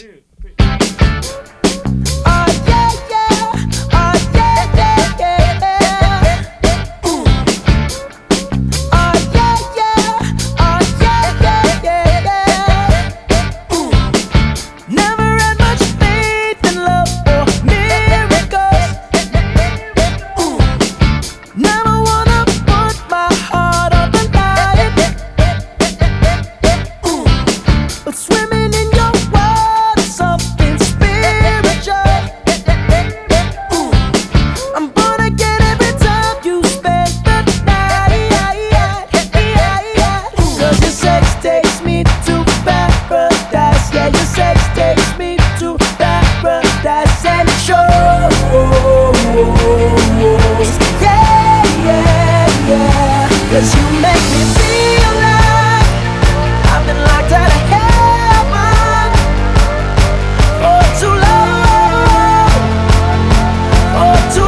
Cause you make me feel like I've been locked out of heaven for too long, for too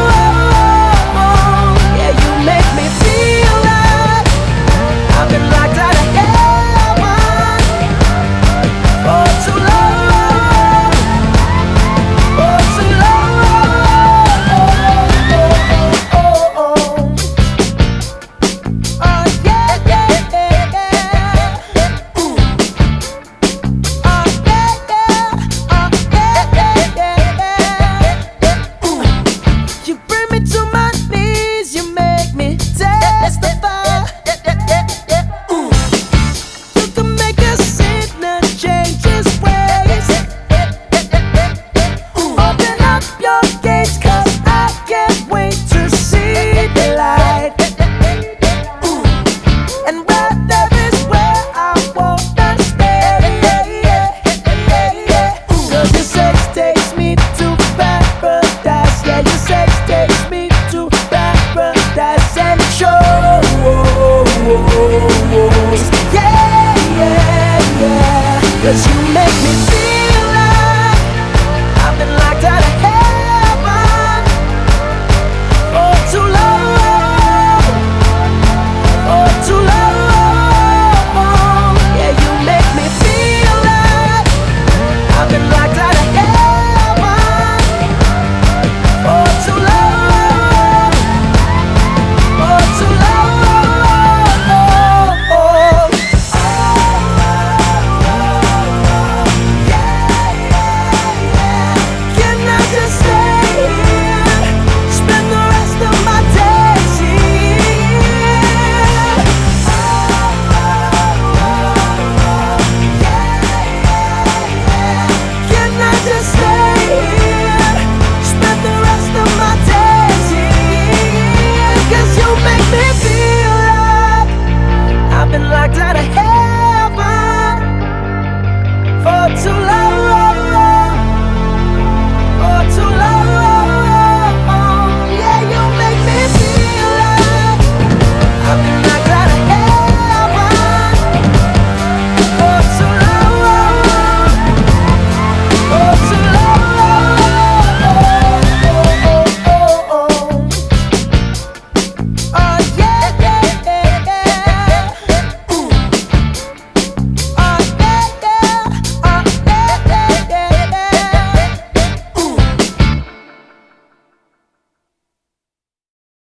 long. Yeah, you make me feel like I've been locked out of heaven for too long, for too long. Cause you make me feel like I've been locked out of heaven for too long, for too long. Yeah, you make me feel like I've been locked out of heaven for too long, for too long. Locked out of heaven for too long.